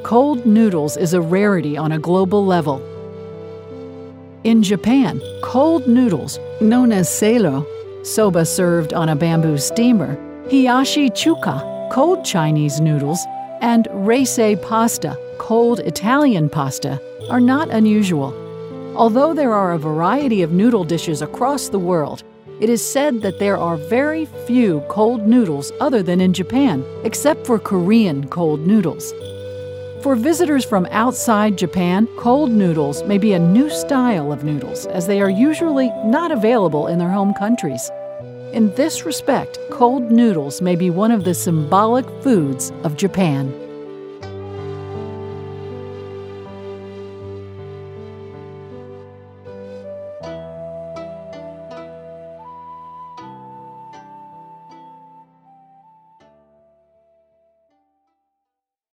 cold noodles is a rarity on a global level. In Japan, cold noodles, known as seiro, soba served on a bamboo steamer, hiyashi chuka, cold Chinese noodles, and reisei pasta, cold Italian pasta, are not unusual. Although there are a variety of noodle dishes across the world, it is said that there are very few cold noodles other than in Japan, except for Korean cold noodles. For visitors from outside Japan, cold noodles may be a new style of noodles, as they are usually not available in their home countries. In this respect, cold noodles may be one of the symbolic foods of Japan.